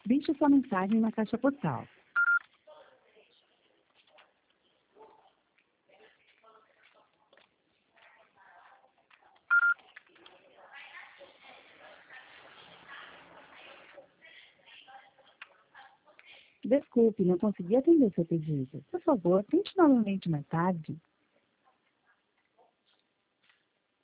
Deixe sua mensagem na caixa postal. Desculpe, não consegui atender seu pedido. Por favor, tente novamente mais tarde.